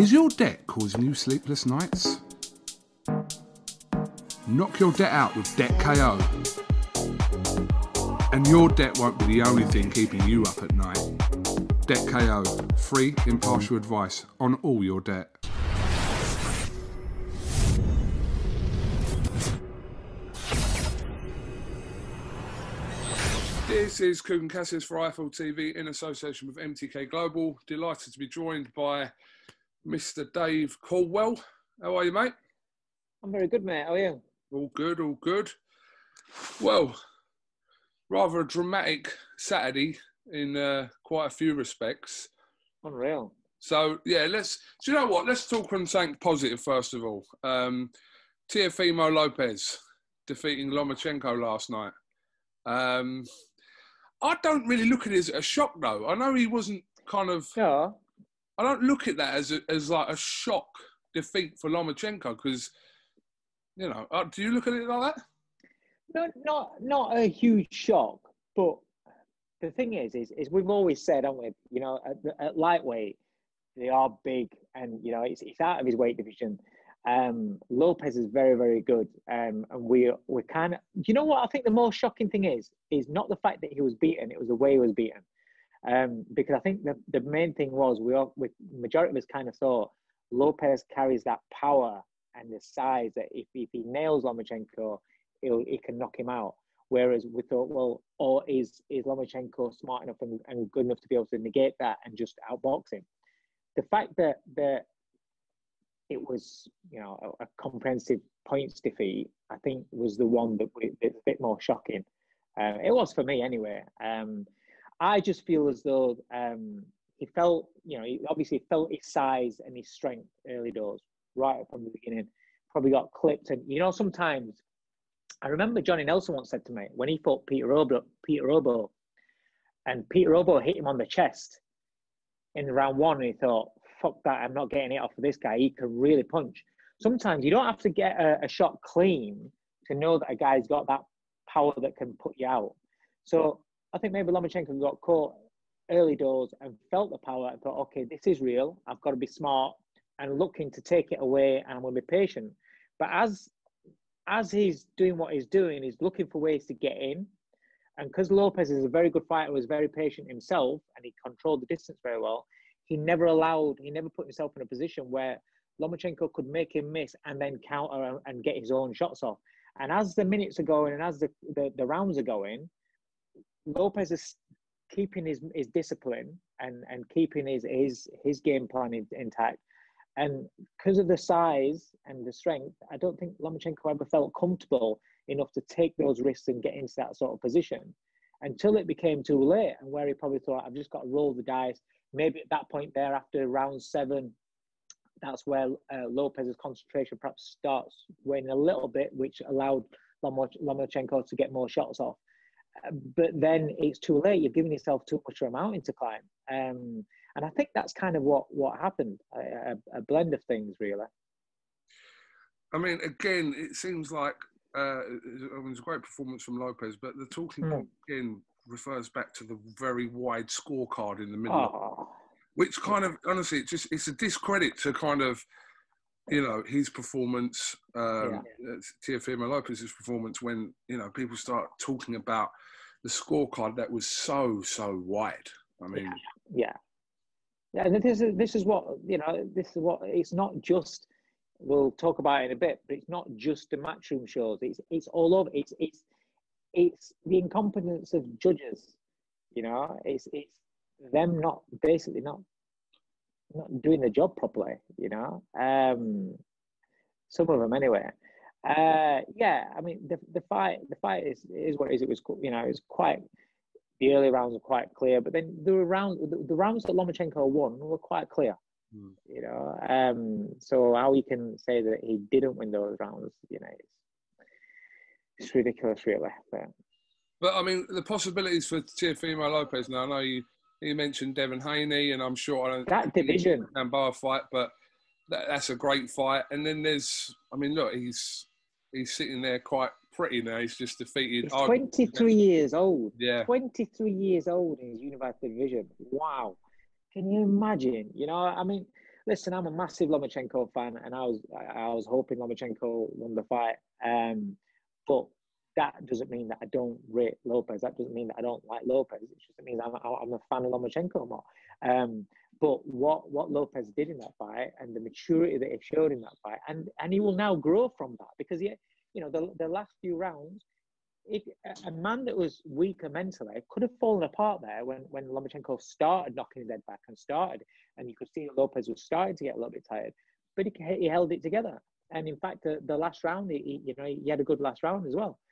Is your debt causing you sleepless nights? Knock your debt out with Debt KO. And your debt won't be the only thing keeping you up at night. Debt KO. Free, impartial advice on all your debt. This is Kugan Cassius for IFL TV in association with MTK Global. Delighted to be joined by Mr. Dave Caldwell. How are you, mate? I'm very good, mate. How are you? All good, all good. Well, rather a dramatic Saturday in quite a few respects. Unreal. So, yeah, do you know what? Let's talk on something positive first of all. Teofimo Lopez defeating Lomachenko last night. I don't really look at it as a shock, though. I know he wasn't kind of... Yeah. I don't look at that as like a shock defeat for Lomachenko because, you know, do you look at it like that? No, not a huge shock, but the thing is we've always said, haven't we? You know, at lightweight, they are big, and you know it's out of his weight division. Lopez is very, very good, and we're kind of. Do you know what I think the most shocking thing is not the fact that he was beaten; it was the way he was beaten. Because I think the main thing was majority of us kind of thought Lopez carries that power and the size that if he nails Lomachenko, he can knock him out. Whereas we thought, well, or is Lomachenko smart enough and good enough to be able to negate that and just outbox him? The fact that it was, you know, a comprehensive points defeat, I think was the one that's a bit more shocking. It was for me anyway. I just feel as though he felt, you know, he obviously felt his size and his strength early doors, right from the beginning. Probably got clipped. And, you know, sometimes, I remember Johnny Nelson once said to me, when he fought Peter Obo, and Peter Obo hit him on the chest in round one, and he thought, fuck that, I'm not getting it off of this guy. He can really punch. Sometimes you don't have to get a shot clean to know that a guy's got that power that can put you out. So I think maybe Lomachenko got caught early doors and felt the power and thought, okay, this is real. I've got to be smart and looking to take it away, and I'm going to be patient. But as he's doing what he's doing, he's looking for ways to get in. And because Lopez is a very good fighter, was very patient himself, and he controlled the distance very well, he never put himself in a position where Lomachenko could make him miss and then counter and get his own shots off. And as the minutes are going and as the rounds are going, Lopez is keeping his discipline and keeping his game plan intact. And because of the size and the strength, I don't think Lomachenko ever felt comfortable enough to take those risks and get into that sort of position until it became too late, and where he probably thought, I've just got to roll the dice. Maybe at that point there, after round 7, that's where Lopez's concentration perhaps starts waning a little bit, which allowed Lomachenko to get more shots off. But then it's too late. You're giving yourself too much of a mountain to climb. And I think that's kind of what happened, a blend of things, really. I mean, again, it seems like it was a great performance from Lopez, but the talking point again refers back to the very wide scorecard in the middle, which kind of, honestly, it's a discredit to kind of, you know, his performance, Teofimo Lopez's performance, when, you know, people start talking about the scorecard that was so wide. I mean, and this is what, you know, it's not just. We'll talk about it in a bit, but it's not just the matchroom shows. It's all over. It's the incompetence of judges. You know, it's them not doing the job properly. You know, some of them anyway. I mean, the fight is what it is. It was, you know, it's quite. The early rounds were quite clear, but then the rounds that Lomachenko won were quite clear. You know, so how you can say that he didn't win those rounds, you know, it's ridiculous, really. But I mean, the possibilities for Teofimo Lopez now. I know you mentioned Devin Haney, and I'm sure that division Gamboa fight, but that's a great fight. And then there's, I mean, look, he's sitting there quite pretty now. He's just defeated. He's 23 years old. Yeah, 23 years old in his unified division. Wow. Can you imagine? You know, I mean, listen, I'm a massive Lomachenko fan, and I was hoping Lomachenko won the fight. But that doesn't mean that I don't rate Lopez. That doesn't mean that I don't like Lopez. It just means I'm a fan of Lomachenko more. But what Lopez did in that fight and the maturity that he showed in that fight, and he will now grow from that, because the last few rounds, a man that was weaker mentally could have fallen apart there when Lomachenko started knocking his head back and you could see that Lopez was starting to get a little bit tired, but he held it together. And in fact, the last round, he had a good last round as well.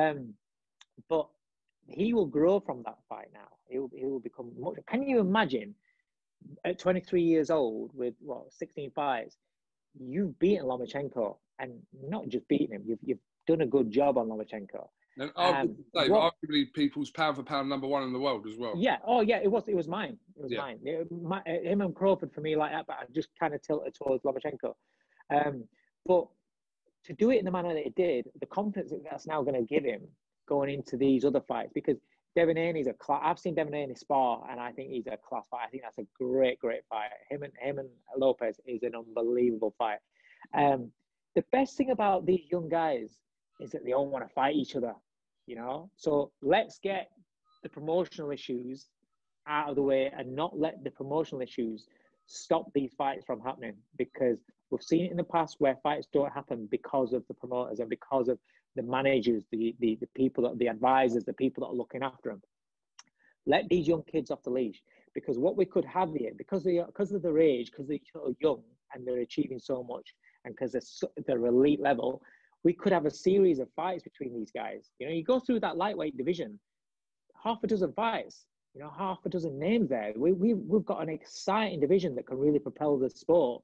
But he will grow from that fight now. He will become much. Can you imagine at 23 years old with 16 fights, you've beaten Lomachenko, and not just beaten him, you've done a good job on Lomachenko. And arguably people's pound for pound number one in the world as well. Yeah. Oh yeah, it was mine. It was mine. Him and Crawford for me like that, but I just kind of tilted towards Lomachenko. But to do it in the manner that it did, the confidence that's now going to give him going into these other fights, because Devin Haney's I've seen Devin Haney spar, and I think he's a class fight. I think that's a great fight. Him and Lopez is an unbelievable fight. The best thing about these young guys is that they all want to fight each other, So let's get the promotional issues out of the way and not let the promotional issues stop these fights from happening, because we've seen it in the past where fights don't happen because of the promoters and because of the managers, the people, the advisors, the people that are looking after them. Let these young kids off the leash, because what we could have here, because of their age, because they're so young and they're achieving so much, and because they're elite level, we could have a series of fights between these guys. You go through that lightweight division, half a dozen fights, half a dozen names there. We've got an exciting division that can really propel the sport,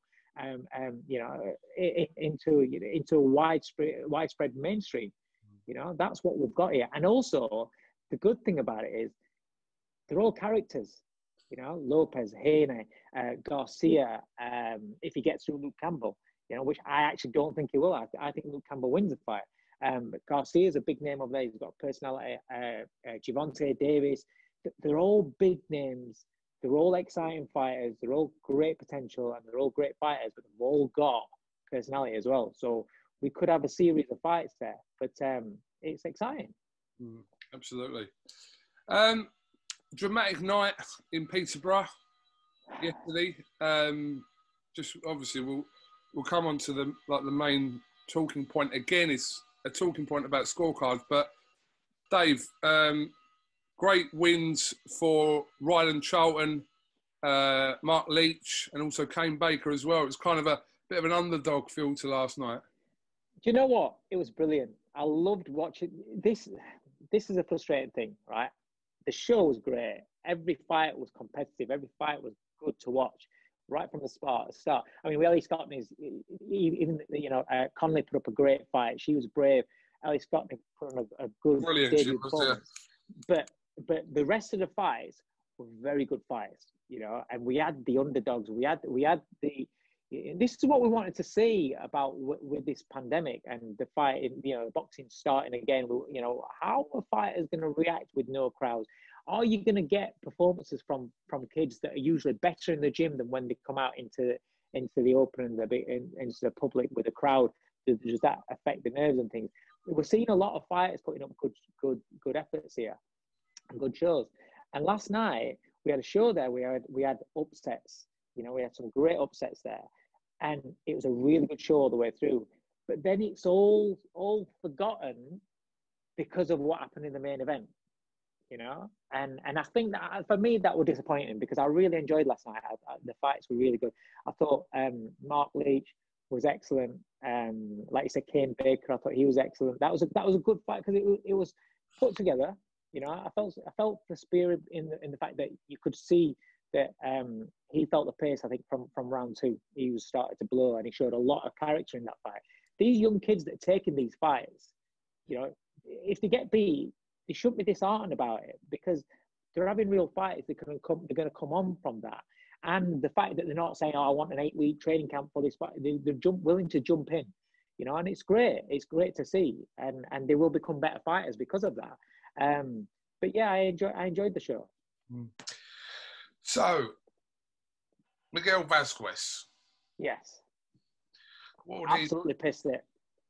into a widespread mainstream. That's what we've got here. And also, the good thing about it is they're all characters. Lopez, Haney, Garcia. If he gets through Luke Campbell, which I actually don't think he will. I think Luke Campbell wins the fight. But Garcia's a big name over there. He's got personality. Gervonta Davis. They're all big names. They're all exciting fighters. They're all great potential, and they're all great fighters, but they've all got personality as well. So we could have a series of fights there, but it's exciting. Absolutely. Dramatic night in Peterborough yesterday. Just obviously we'll come on to the main talking point again. It's a talking point about scorecards, but Dave, great wins for Ryland Charlton, Mark Leach, and also Kane Baker as well. It was kind of a bit of an underdog feel to last night. Do you know what? It was brilliant. I loved watching this. This is a frustrating thing, right? The show was great. Every fight was competitive. Every fight was good to watch, right from the start. I mean, Ellie Scotney, even Conley put up a great fight. She was brave. Ellie Scotney put on a good debut performance. But the rest of the fights were very good fights, and we had the underdogs. We had the. This is what we wanted to see about with this pandemic and the fight, boxing starting again. How are fighters going to react with no crowds? Are you going to get performances from kids that are usually better in the gym than when they come out into the open and into the public with a crowd? Does that affect the nerves and things? We're seeing a lot of fighters putting up good efforts here and good shows. And last night we had a show there. We had upsets. We had some great upsets there, and it was a really good show all the way through. But then it's all forgotten because of what happened in the main event, And I think that for me that was disappointing, because I really enjoyed last night. The fights were really good. I thought Mark Leach was excellent. Like you said, Kane Baker, I thought he was excellent. That was a good fight because it was put together. I felt the spirit in the fact that you could see that he felt the pace. I think from round two, he was starting to blow, and he showed a lot of character in that fight. These young kids that are taking these fights, if they get beat, they shouldn't be disheartened about it, because they're having real fights. They're going to come on from that, and the fact that they're not saying, "Oh, I want an 8-week training camp for this fight," they're willing to jump in, and it's great. It's great to see, and they will become better fighters because of that. But yeah, I enjoyed the show. So, Miguel Vasquez, Yes. What would Absolutely pissed it.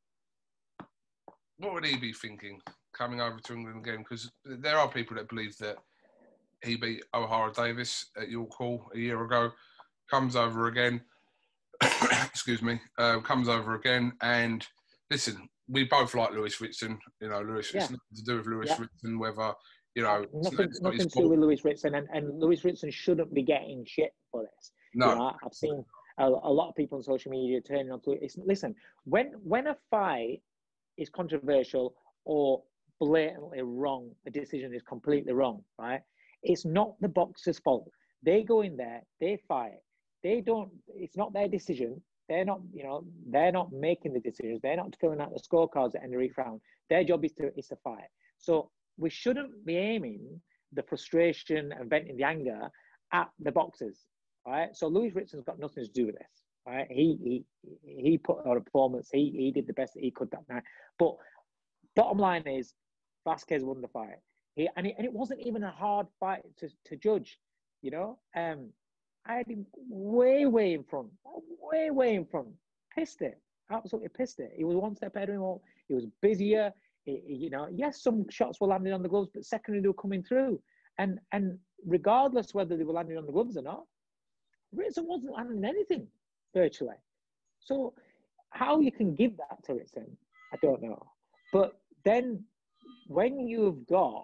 What would he be thinking coming over to England again? Because there are people that believe that he beat O'Hara Davis at York Hall a year ago, comes over again. Excuse me, comes over again. And listen, we both like Lewis Ritson. You know, Lewis. Yeah. It's nothing to do with Lewis Ritson, whether you know nothing to do with Lewis Ritson, and Lewis Ritson shouldn't be getting shit for this. No, you know, I've seen a lot of people on social media turning on to it. Listen, when a fight is controversial or blatantly wrong, a decision is completely wrong, right? It's not the boxer's fault. They go in there, they fight. They don't. It's not their decision. They're not, they're not making the decisions. They're not filling out the scorecards at the end of each round. Their job is to fight. So we shouldn't be aiming the frustration and venting the anger at the boxers, right? So Lewis Ritson's got nothing to do with this, right? He put on a performance. He did the best that he could that night. But bottom line is, Vasquez won the fight. And it wasn't even a hard fight to judge, you know. I had him way in front, way in front. Pissed it, absolutely pissed it. He was one step ahead of him. He was busier. Yes, some shots were landing on the gloves, but secondly they were coming through. And regardless whether they were landing on the gloves or not, Ritson wasn't landing anything virtually. So how you can give that to Ritson, I don't know. But then when you've got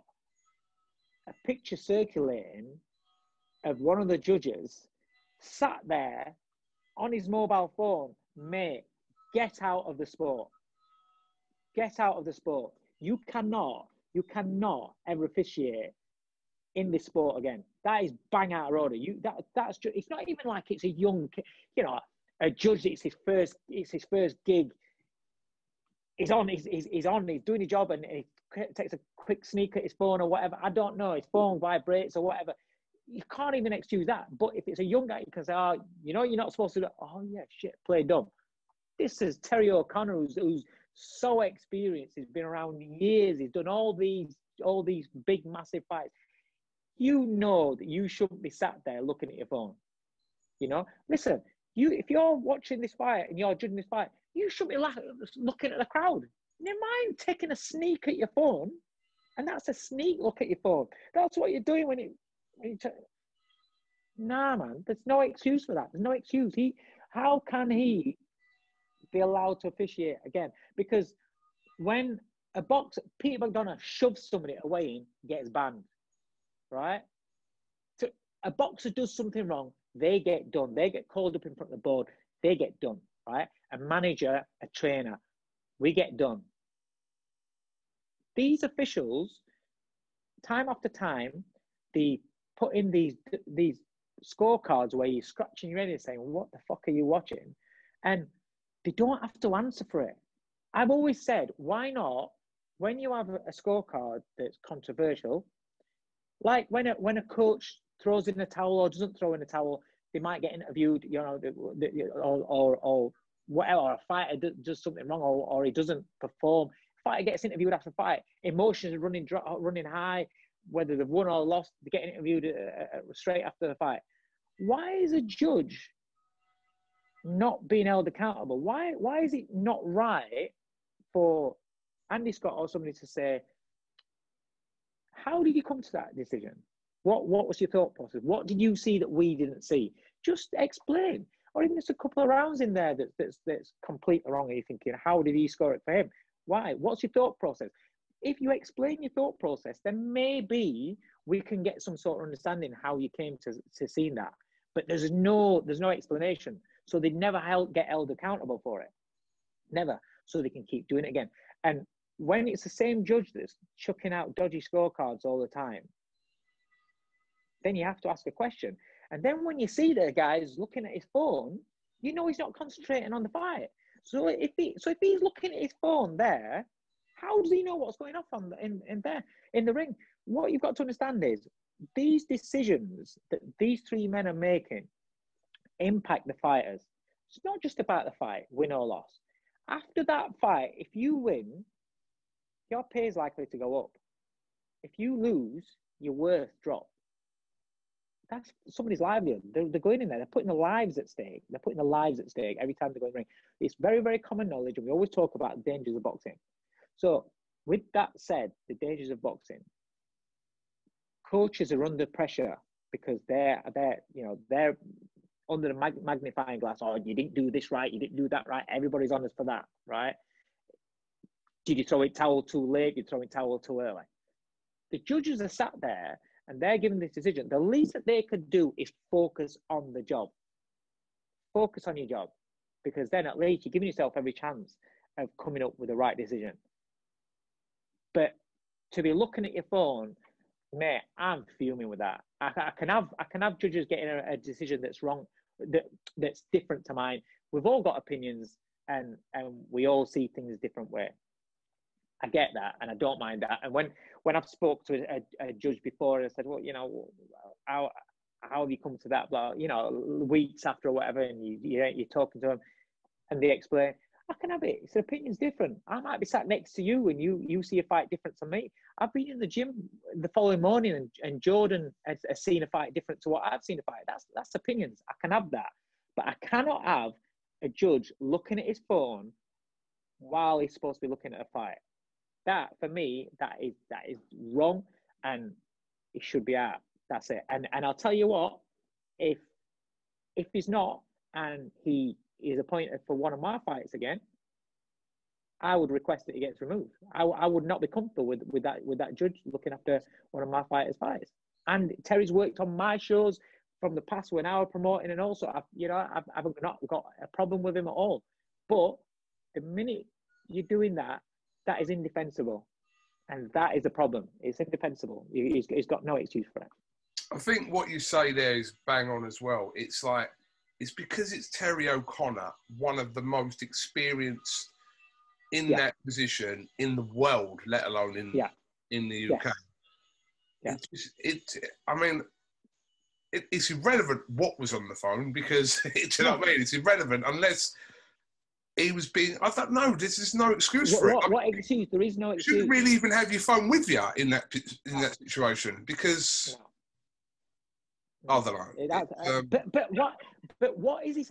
a picture circulating of one of the judges sat there on his mobile phone, mate, get out of the sport. Get out of the sport. You cannot ever officiate in this sport again. That is bang out of order. That's just, it's not even like it's a young, a judge. It's his first gig. He's doing his job, and he takes a quick sneak at his phone or whatever. I don't know. His phone vibrates or whatever. You can't even excuse that. But if it's a young guy, you can say, you're not supposed to do. Oh yeah, shit, play dumb. This is Terry O'Connor, who's so experienced. He's been around years. He's done all these big, massive fights. You know that you shouldn't be sat there looking at your phone. Listen. If you're watching this fight and you're judging this fight, you shouldn't be looking at the crowd. Never mind taking a sneak at your phone, and that's a sneak look at your phone. That's what you're doing when nah, man. There's no excuse for that. There's no excuse. How can he be allowed to officiate again? Because when Peter McDonough shoves somebody away and gets banned, right? So a boxer does something wrong, they get done. They get called up in front of the board. They get done, right? A manager, a trainer, we get done. These officials, time after time, they put in these scorecards where you're scratching your head and saying, what the fuck are you watching? And they don't have to answer for it. I've always said, why not, when you have a scorecard that's controversial, like when a coach throws in a towel or doesn't throw in a towel, they might get interviewed, or whatever, or a fighter does something wrong, or he doesn't perform. Fighter gets interviewed after a fight, emotions running high, whether they've won or lost, they get interviewed straight after the fight. Why is a judge not being held accountable? Why is it not right for Andy Scott or somebody to say, how did you come to that decision? What was your thought process? What did you see that we didn't see? Just explain. Or even just a couple of rounds in there that's completely wrong. And you're thinking, how did he score it for him? Why? What's your thought process? If you explain your thought process, then maybe we can get some sort of understanding how you came to seeing that. But there's no explanation. So they never get held accountable for it. Never. So they can keep doing it again. And when it's the same judge that's chucking out dodgy scorecards all the time, then you have to ask a question. And then when you see the guy's looking at his phone, he's not concentrating on the fight. So if he's looking at his phone there, how does he know what's going on in the ring? What you've got to understand is these decisions that these three men are making impact the fighters. It's not just about the fight, win or loss. After that fight, if you win, your pay is likely to go up. If you lose, your worth drops. that's somebody's livelihood. They're going in there. They're putting their lives at stake. They're putting their lives at stake every time they go in the ring. It's very, very common knowledge, and we always talk about the dangers of boxing. So, with that said, the dangers of boxing, coaches are under pressure because they're under the magnifying glass. Oh, you didn't do this right. You didn't do that right. Everybody's on us for that, right? Did you throw it towel too late? Did you throw it towel too early? The judges are sat there and they're given this decision. The least that they could do is focus on the job. Focus on your job, because then at least you're giving yourself every chance of coming up with the right decision. But to be looking at your phone, mate, I'm fuming with that. I can have judges getting a decision that's wrong, that's different to mine. We've all got opinions, and we all see things a different way. I get that, and I don't mind that. And when I've spoke to a judge before, and I said, well, you know, how have you come to that? Blah, you know, weeks after or whatever, and you're talking to them, and they explain, I can have it. It's opinion's different. I might be sat next to you, and you see a fight different to me. I've been in the gym the following morning, and Jordan has seen a fight different to what I've seen a fight. That's opinions. I can have that, but I cannot have a judge looking at his phone while he's supposed to be looking at a fight. That, for me, that is wrong, and it should be out. That's it. And I'll tell you what, if he's not, and he is appointed for one of my fights again, I would request that he gets removed. I would not be comfortable with that judge looking after one of my fighters' fights. And Terry's worked on my shows from the past when I was promoting, and also I've not got a problem with him at all. But the minute you're doing that, that is indefensible, and that is a problem. It's indefensible. He's got no excuse for it. I think what you say there is bang on as well. It's like, it's because it's Terry O'Connor, one of the most experienced in that position in the world, let alone in the UK. Yes. It's irrelevant what was on the phone, because do you know what I mean? It's irrelevant unless he was being. I don't know. There's no excuse for it. What excuse? There is no excuse. You shouldn't really even have your phone with you in that situation, because I don't know. But what is this?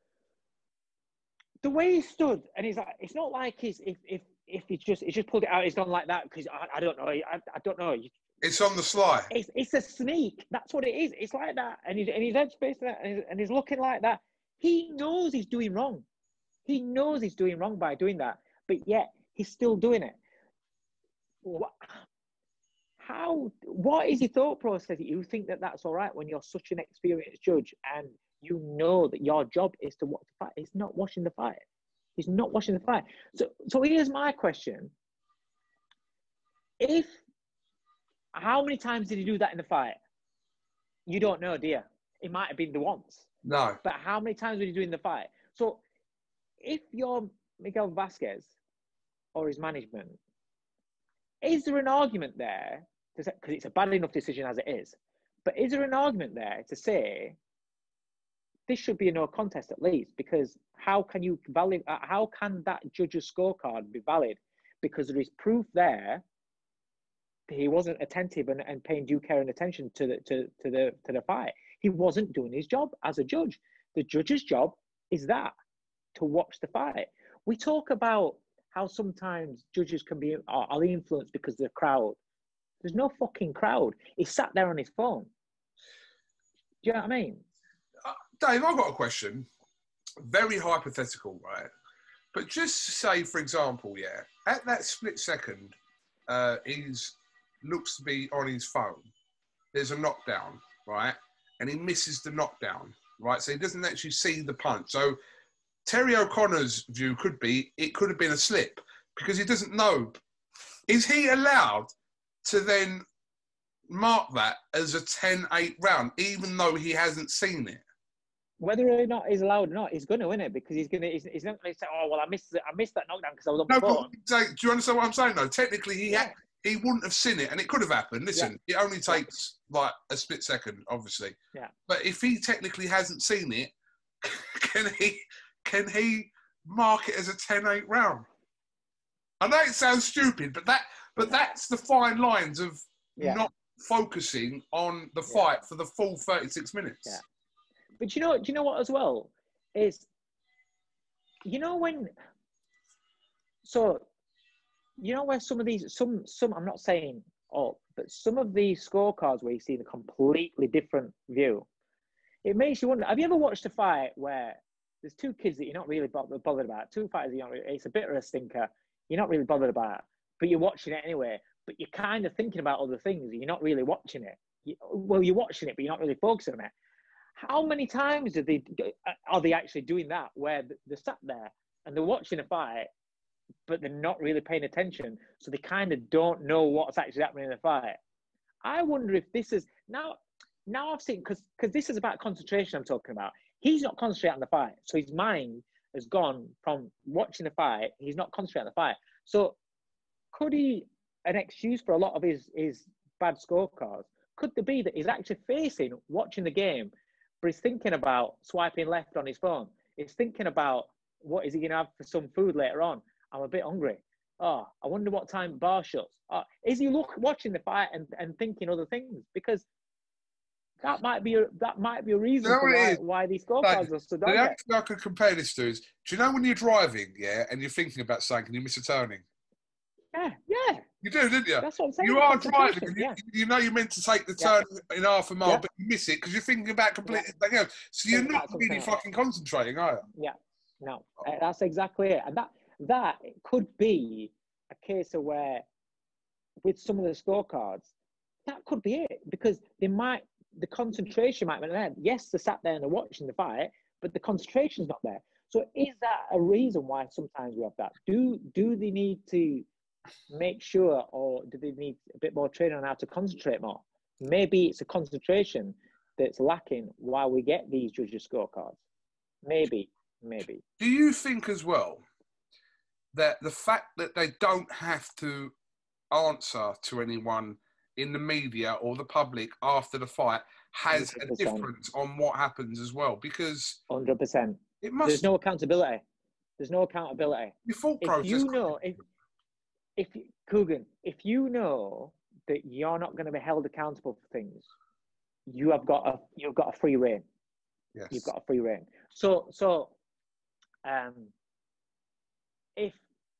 The way he stood, and he's like, it's not like if he just pulled it out, he's gone like that, because I don't know. I don't know. It's on the sly. It's a sneak. That's what it is. It's like that, and he's headspace that, and he's looking like that. He knows he's doing wrong. He knows he's doing wrong by doing that, but yet he's still doing it. What is your thought process that you think that that's all right when you're such an experienced judge and you know that your job is to watch the fight? He's not watching the fight. He's not watching the fight. So here's my question. How many times did he do that in the fight? You don't know, do you? It might have been the once. No. But how many times did he do in the fight? So if you're Miguel Vasquez or his management, is there an argument there, because it's a bad enough decision as it is, but is there an argument there to say this should be a no contest at least? Because how can that judge's scorecard be valid? Because there is proof there that he wasn't attentive and paying due care and attention to the fight. He wasn't doing his job as a judge. The judge's job is that, to watch the fight. We talk about how sometimes judges are influenced because of the crowd. There's no fucking crowd. He sat there on his phone. Do you know what I mean? Dave, I've got a question. Very hypothetical, right? But just say, for example, at that split second, he looks to be on his phone. There's a knockdown, right? And he misses the knockdown, right? So he doesn't actually see the punch. So Terry O'Connor's view could be, it could have been a slip, because he doesn't know. Is he allowed to then mark that as a 10-8 round, even though he hasn't seen it? Whether or not he's allowed or not, he's going to win it, because he's not going to say, "Oh well, I missed that knockdown because I was on the phone." Do you understand what I'm saying? Though technically, he wouldn't have seen it, and it could have happened. Listen, it only takes like a split second, obviously. Yeah. But if he technically hasn't seen it, can he mark it as a 10-8 round? I know it sounds stupid, but that's the fine lines of not focusing on the fight for the full 36 minutes. Yeah. But do you know what as well is, when, so, where some of these, some, I'm not saying all, but some of these scorecards where you see the completely different view, it makes you wonder, have you ever watched a fight where there's two kids that you're not really bothered about, two fighters it's a bit of a stinker, you're not really bothered about, but you're watching it anyway, but you're kind of thinking about other things, you're not really watching it. You're watching it, but you're not really focusing on it. How many times are they actually doing that, where they're sat there and they're watching a fight, but they're not really paying attention, so they kind of don't know what's actually happening in the fight? I wonder if this is now I've seen, because this is about concentration I'm talking about. He's not concentrating on the fight, so his mind has gone from watching the fight. He's not concentrating on the fight. So could he, an excuse for a lot of his bad scorecards, could there be that he's actually watching the game, but he's thinking about swiping left on his phone? He's thinking about, what is he going to have for some food later on? I'm a bit hungry. Oh, I wonder what time bar shuts. Oh, is he watching the fight and thinking other things? Because that might be a reason why these scorecards are so The down. only thing I could compare this to is, do you know when you're driving, and you're thinking about something and you miss a turning? Yeah. You do, didn't you? That's what I'm saying. You are driving, and you know you're meant to take the turn in half a mile, but you miss it because you're thinking about completely something else. So you're not really fucking concentrating, are you? Yeah, no, that's exactly it. And that could be a case of where, with some of the scorecards, that could be it, because the concentration might be there. Yes, they're sat there and they're watching the fight, but the concentration's not there. So is that a reason why sometimes we have that? Do they need to make sure, or do they need a bit more training on how to concentrate more? Maybe it's a concentration that's lacking while we get these judges' scorecards. Maybe. Do you think as well that the fact that they don't have to answer to anyone in the media or the public after the fight has 100%. A difference on what happens as well? Because 100%. There's no accountability. Your thought process. If Coogan, if you know that you're not going to be held accountable for things, you've got a free rein. Yes. You've got a free rein. So if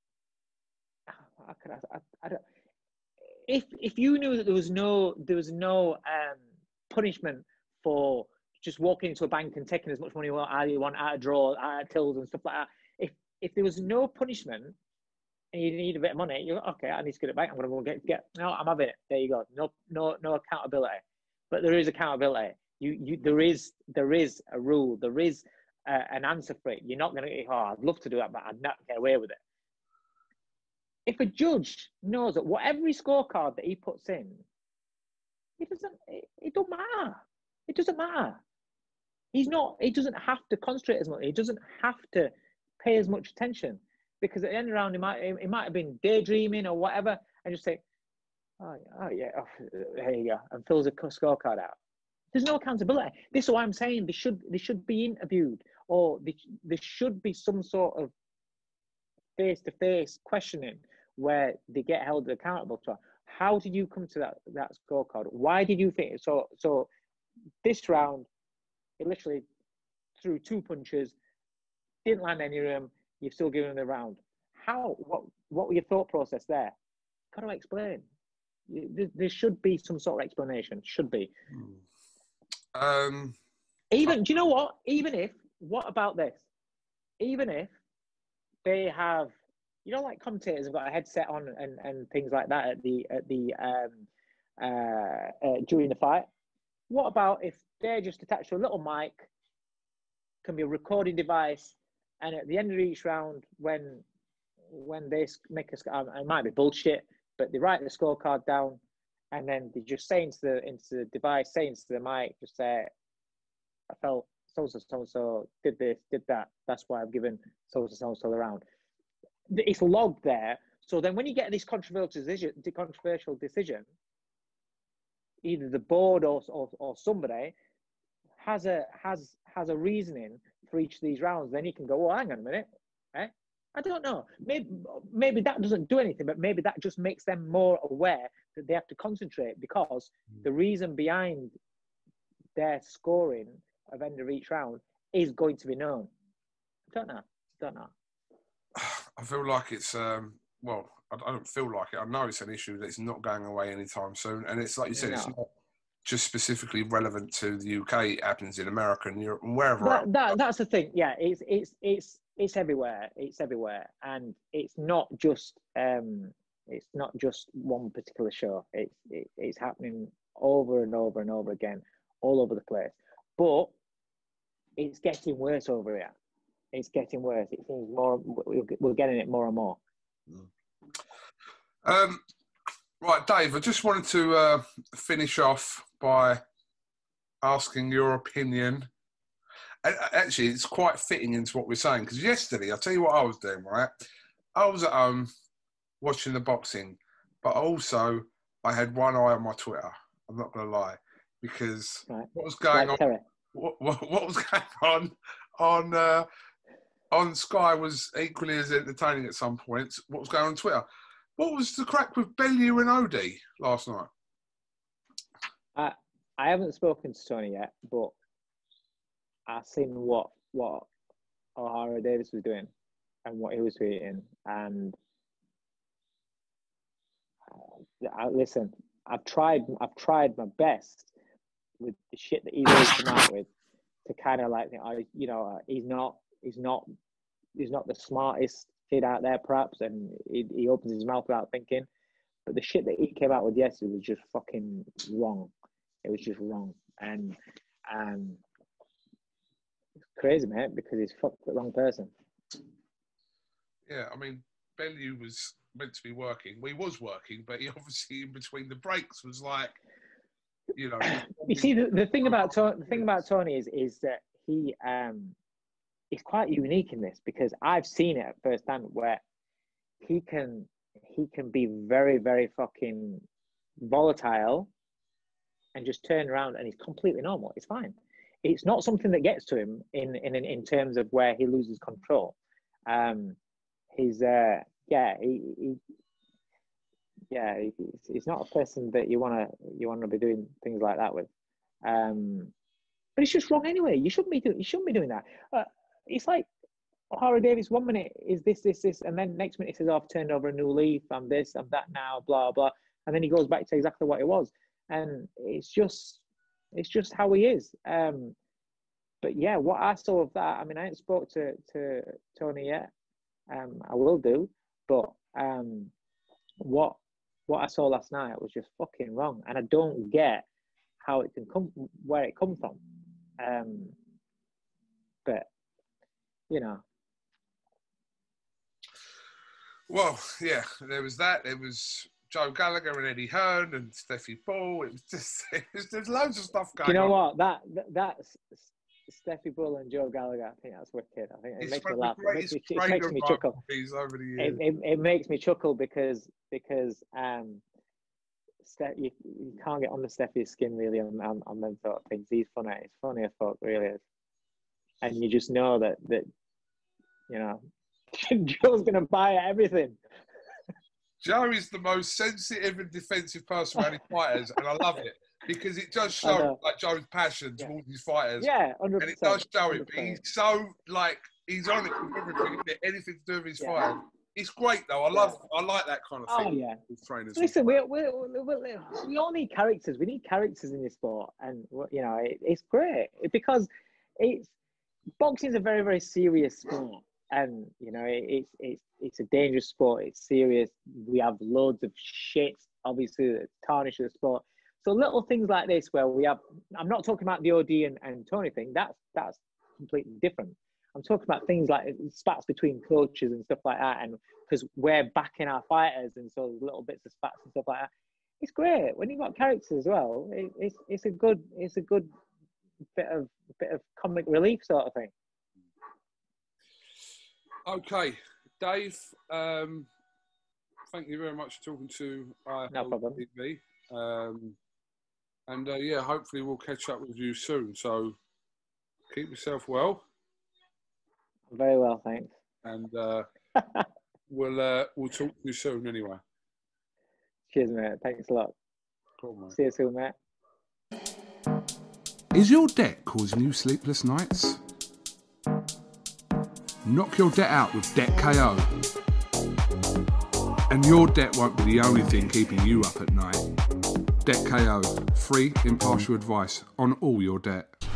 if you knew that there was no punishment for just walking into a bank and taking as much money as you want out of drawer, out of tills and stuff like that, if there was no punishment and you need a bit of money, you're okay, I need to get it back, I'm going to go get no, I'm having it. There you go. No accountability. But there is accountability. There is a rule. There is an answer for it. You're not going to, I'd love to do that, but I'd not get away with it. If a judge knows that whatever scorecard that he puts in, it don't matter. It doesn't matter. He doesn't have to concentrate as much. He doesn't have to pay as much attention, because at the end of the round, he might have been daydreaming or whatever, and just say, here you go, and fills a scorecard out. There's no accountability. This is what I'm saying. They should be interviewed, or there should be some sort of face-to-face questioning where they get held accountable to. How did you come to that scorecard? Why did you think so? This round, it literally threw 2 punches, didn't land any of them. You've still given them the round. How? What were your thought process there? Got to explain. There should be some sort of explanation. Should be. Even, do you know what? What about this? Even if they have, like commentators have got a headset on and things like that at the during the fight. What about if they're just attached to a little mic, can be a recording device, and at the end of each round, when they make it might be bullshit, but they write the scorecard down, and then they just say into the device, say into the mic, just say, I felt so did this, did that. That's why I've given so the round. It's logged there. So then when you get this controversial decision, either the board or somebody has a reasoning for each of these rounds. Then you can go, hang on a minute, I don't know. Maybe that doesn't do anything, but maybe that just makes them more aware that they have to concentrate, because the reason behind their scoring of end of each round is going to be known. I don't know. I feel like it's well, I don't feel like it. I know it's an issue that's not going away anytime soon, and it's like you said, it's not just specifically relevant to the UK. It happens in America and Europe and wherever else. That's the thing. Yeah, it's everywhere. It's everywhere, and it's not just one particular show. It's happening over and over and over again, all over the place. But it's getting worse over here. It's getting worse. It seems more. We're getting it more and more. Right, Dave. I just wanted to finish off by asking your opinion. Actually, it's quite fitting into what we're saying, because yesterday, I'll tell you what I was doing, right? I was at home watching the boxing, but also I had one eye on my Twitter. I'm not going to lie, because what was going on? What was going on Sky was equally as entertaining at some points. What was going on Twitter? What was the crack with Bellew and Odie last night? I haven't spoken to Tony yet, but I've seen what O'Hara Davis was doing and what he was tweeting. And listen, I've tried my best with the shit that he's always come out with to kind of like, you know, he's not the smartest kid out there, perhaps, and he opens his mouth without thinking. But the shit that he came out with yesterday was just fucking wrong. It was just wrong, and it's crazy, mate, because he's fucked the wrong person. Yeah, I mean, Bellew was meant to be working. Well, he was working, but he obviously in between the breaks was like, you know. You see, the thing about Tony is that he is quite unique in this, because I've seen it at first hand where he can be very, very fucking volatile and just turn around and he's completely normal. It's fine. It's not something that gets to him in terms of where he loses control. He's not a person that you want to be doing things like that with. But it's just wrong anyway. You shouldn't be doing that. It's like O'Hara Davis. 1 minute is this, and then next minute he says, "Oh, I've turned over a new leaf. I'm this, I'm that now." Blah blah, and then he goes back to exactly what it was. And it's just how he is. But yeah, what I saw of that, I mean, I ain't spoke to Tony yet. I will do, but what I saw last night was just fucking wrong, and I don't get how it can come where it come from. But you know. Well, yeah, there was that. There was Joe Gallagher and Eddie Hearn and Steffi Bull. It was just there's loads of stuff going on. Do you know what? That's Steffi Bull and Joe Gallagher. I think that's wicked. I think it makes me laugh. It makes me chuckle. Over the years. It makes me chuckle because you can't get under Steffi's skin really on them sort of things. He's funny. It's funny as fuck, really is. And you just know that you know Joe's gonna buy everything. Joe is the most sensitive and defensive person around his fighters, and I love it because it does show like Joe's passion towards his fighters. Yeah, 100%. And it does show it. But he's so like he's on it with everything, anything to do with his fighters. It's great though. I like that kind of thing. Oh yeah. With trainers. Listen, we all need characters. We need characters in this sport, and you know it's great because boxing is a very, very serious sport. And you know it's a dangerous sport. It's serious. We have loads of shit, obviously, that tarnishes the sport. So little things like this, where we have. I'm not talking about the OD and Tony thing. That's completely different. I'm talking about things like spats between coaches and stuff like that, and because we're backing our fighters, and so there's little bits of spats and stuff like that. It's great when you've got characters as well. It's a good bit of comic relief sort of thing. Okay, Dave. Thank you very much for talking to No problem. TV. And yeah, hopefully we'll catch up with you soon. So keep yourself well. Very well, thanks. And We'll talk to you soon anyway. Cheers, mate. Thanks a lot. Cool, mate. See you soon, mate. Is your debt causing you sleepless nights? Knock your debt out with Debt KO. And your debt won't be the only thing keeping you up at night. Debt KO. Free, impartial advice on all your debt.